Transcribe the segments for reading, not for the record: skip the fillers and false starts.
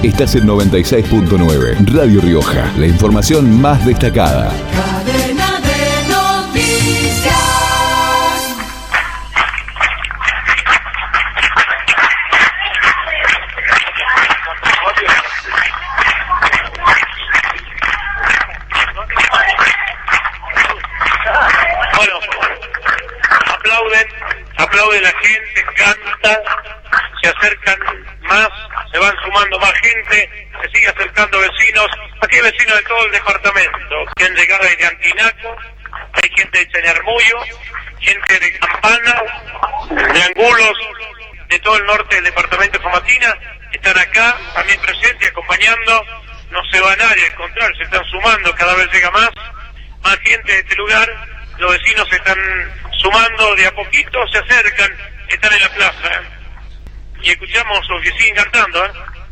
Estás en 96.9, Radio Rioja, la información más destacada. Cadena de noticias. Bueno, aplauden la gente, canta, se acercan más, se van sumando más gente, se sigue acercando vecinos. Aquí hay vecinos de todo el departamento, que han llegado desde Antinaco, hay gente de Chañarmullo, gente de Campana, de Angulos, de todo el norte del departamento de Famatina, están acá también presentes, acompañando. No se va nadie, al contrario, se están sumando, cada vez llega más gente de este lugar. Los vecinos se están sumando de a poquito, se acercan, están en la plaza, y escuchamos los que siguen cantando,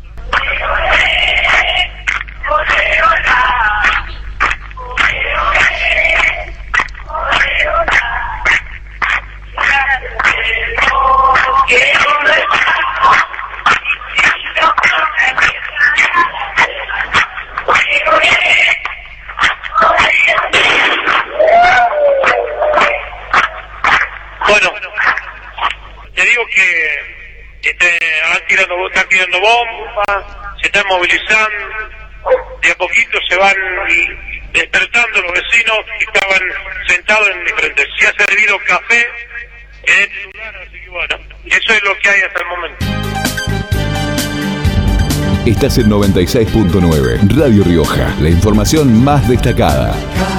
Bueno, te digo que están tirando bombas, se están movilizando, de a poquito se van despertando los vecinos que estaban sentados en diferentes. Se ha servido café en este lugar, así que bueno, eso es lo que hay hasta el momento. Estás en 96.9, Radio Rioja, la información más destacada.